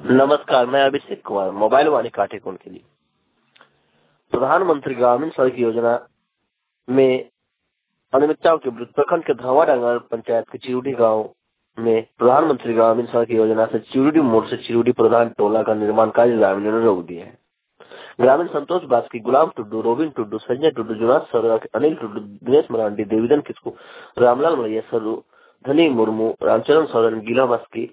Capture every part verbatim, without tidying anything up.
नमस्कार, मैं अभिषेक कुमार, मोबाइल वाणी काटेकुन के लिए। प्रधानमंत्री ग्रामीण सड़क योजना में अनियमितताओं के विरुद्ध प्रखंड के धवाडांगर पंचायत के चिरुडी गांव में प्रधानमंत्री ग्रामीण सड़क योजना से चिरुडी मोड़ से चिरुडी प्रधान टोला का निर्माण कार्य ग्रामीणों ने रोक दिया है। ग्रामीण संतोष बास्की, गुलाम टुड्डू, रोबिन टुड्डू, संजय टुड्डू, जुनाद सौरभ, अनिल टुड्डू, दिनेश मरांडी, देवीदन किस्कू, रामलाल मलैया, सरू, धनी मुर्मू, रामचरण सोरेन, गीला बास्की,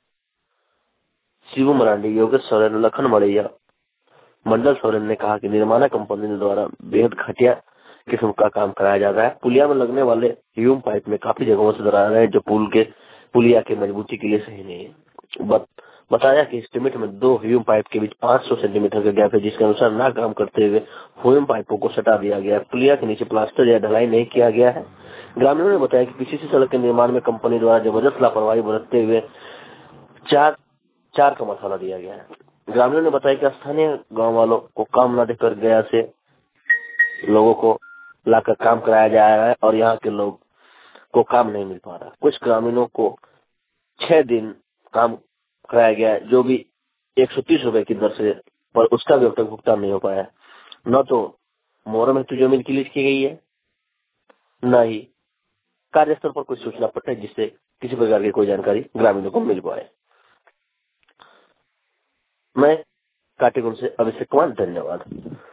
शिवू मरांडी, योगेश सोरेन, लखन मलैया, मंडल सोरेन ने कहा कि निर्माण कंपनी द्वारा बेहद घटिया किस्म का काम कराया जा रहा है। पुलिया में लगने वाले ह्यूम पाइप में काफी जगहों से दरारें हैं जो पुल के पुलिया के मजबूती के लिए सही नहीं है। बत, बताया कि एस्टिमेट में दो ह्यूम पाइप के बीच पाँच सौ सेंटीमीटर का गैप है, जिसके अनुसार ना काम करते हुए ह्यूम पाइपों को सटा दिया गया है। पुलिया के नीचे प्लास्टर या ढलाई नहीं किया गया है। ग्रामीणों ने बताया कि पीसीसी सड़क के निर्माण में कंपनी द्वारा जबरदस्त लापरवाही बरतते हुए चार चार का मसाला दिया गया है। ग्रामीणों ने बताया कि स्थानीय गांव वालों को काम न देकर गया से लोगों को लाकर काम कराया जा रहा है और यहाँ के लोग को काम नहीं मिल पा रहा। कुछ ग्रामीणों को छह दिन काम कराया गया है, जो भी एक सौ तीस रुपए की दर से, पर उसका भी अब तक भुगतान नहीं हो पाया। न तो मोहरम हेतु जमीन की लीज की गई है, न ही कार्यस्थल पर कोई सूचना पत्र है जिससे किसी प्रकार की कोई जानकारी ग्रामीणों को मिल पाए। मैं काटेकुन से अभिषेक कुमार, धन्यवाद।